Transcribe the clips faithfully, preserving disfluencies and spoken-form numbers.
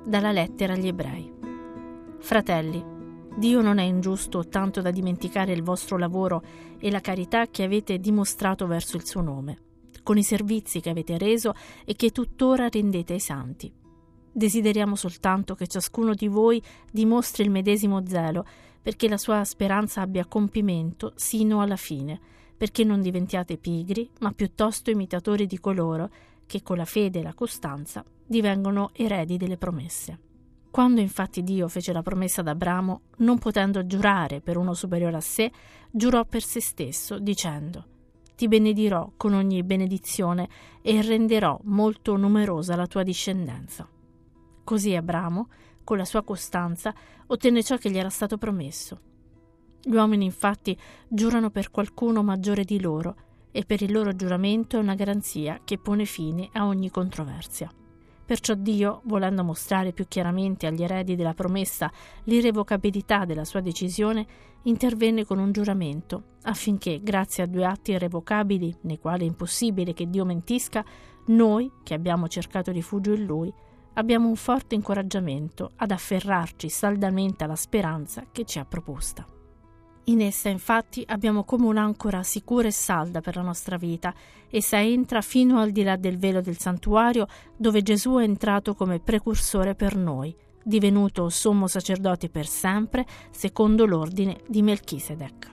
Dalla lettera agli Ebrei. Fratelli, Dio non è ingiusto tanto da dimenticare il vostro lavoro e la carità che avete dimostrato verso il suo nome, con i servizi che avete reso e che tuttora rendete ai santi. Desideriamo soltanto che ciascuno di voi dimostri il medesimo zelo, perché la sua speranza abbia compimento sino alla fine, perché non diventiate pigri, ma piuttosto imitatori di coloro che con la fede e la costanza divengono eredi delle promesse. Quando infatti Dio fece la promessa ad Abramo, non potendo giurare per uno superiore a sé, giurò per se stesso, dicendo: «Ti benedirò con ogni benedizione e renderò molto numerosa la tua discendenza». Così Abramo, con la sua costanza, ottenne ciò che gli era stato promesso. Gli uomini infatti giurano per qualcuno maggiore di loro, e per il loro giuramento è una garanzia che pone fine a ogni controversia. Perciò Dio, volendo mostrare più chiaramente agli eredi della promessa l'irrevocabilità della sua decisione, intervenne con un giuramento, affinché, grazie a due atti irrevocabili, nei quali è impossibile che Dio mentisca, noi, che abbiamo cercato rifugio in Lui, abbiamo un forte incoraggiamento ad afferrarci saldamente alla speranza che ci ha proposta. In essa, infatti, abbiamo come un'ancora sicura e salda per la nostra vita. Essa entra fino al di là del velo del santuario, dove Gesù è entrato come precursore per noi, divenuto sommo sacerdote per sempre, secondo l'ordine di Melchisedec.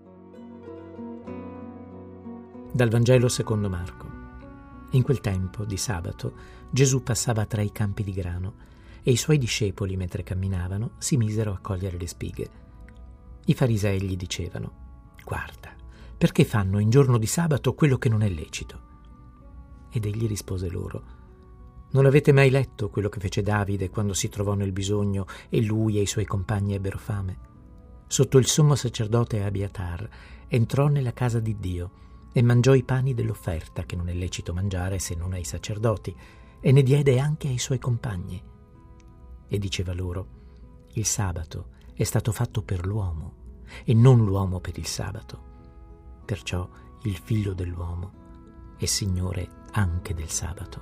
Dal Vangelo secondo Marco. In quel tempo, di sabato, Gesù passava tra i campi di grano e i suoi discepoli, mentre camminavano, si misero a cogliere le spighe. I farisei gli dicevano: «Guarda, perché fanno in giorno di sabato quello che non è lecito?» Ed egli rispose loro: «Non avete mai letto quello che fece Davide quando si trovò nel bisogno e lui e i suoi compagni ebbero fame? Sotto il sommo sacerdote Abiatar entrò nella casa di Dio e mangiò i pani dell'offerta che non è lecito mangiare se non ai sacerdoti, e ne diede anche ai suoi compagni. E diceva loro: il sabato è stato fatto per l'uomo e non l'uomo per il sabato. Perciò il figlio dell'uomo è Signore anche del sabato».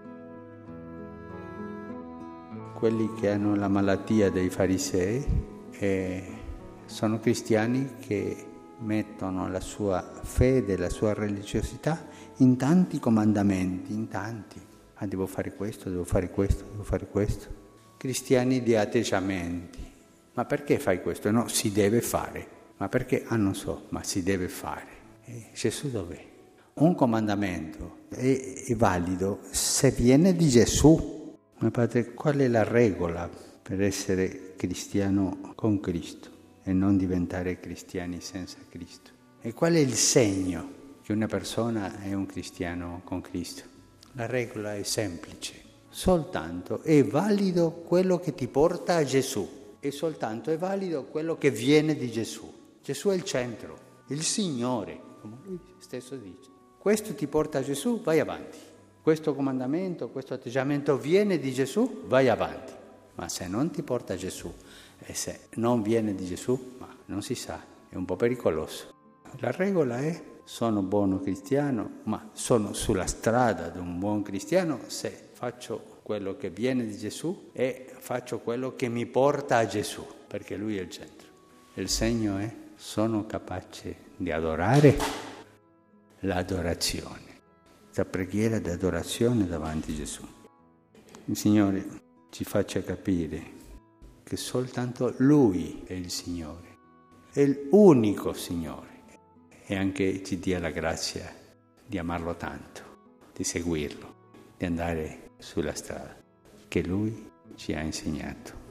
Quelli che hanno la malattia dei farisei eh, sono cristiani che mettono la sua fede, la sua religiosità in tanti comandamenti, in tanti. Ah, devo fare questo, devo fare questo, devo fare questo. Cristiani di atteggiamenti. Ma perché fai questo? No, si deve fare. Ma perché? Ah, non so, ma si deve fare. E Gesù dov'è? Un comandamento è, è valido se viene di Gesù. Ma padre, qual è la regola per essere cristiano con Cristo e non diventare cristiani senza Cristo? E qual è il segno che una persona è un cristiano con Cristo? La regola è semplice. Soltanto è valido quello che ti porta a Gesù. E soltanto è valido quello che viene di Gesù. Gesù è il centro, il Signore, come lui stesso dice. Questo ti porta a Gesù, vai avanti. Questo comandamento, questo atteggiamento viene di Gesù, vai avanti. Ma se non ti porta a Gesù e se non viene di Gesù, ma non si sa, è un po' pericoloso. La regola è: sono buono cristiano, ma sono sulla strada di un buon cristiano se faccio quello che viene di Gesù e faccio quello che mi porta a Gesù, perché Lui è il centro. Il segno è: sono capace di adorare l'adorazione, la preghiera di adorazione davanti a Gesù. Il Signore ci faccia capire che soltanto Lui è il Signore, è l'unico Signore, e anche ci dia la grazia di amarlo tanto, di seguirlo, di andare sulla strada che Lui ci ha insegnato.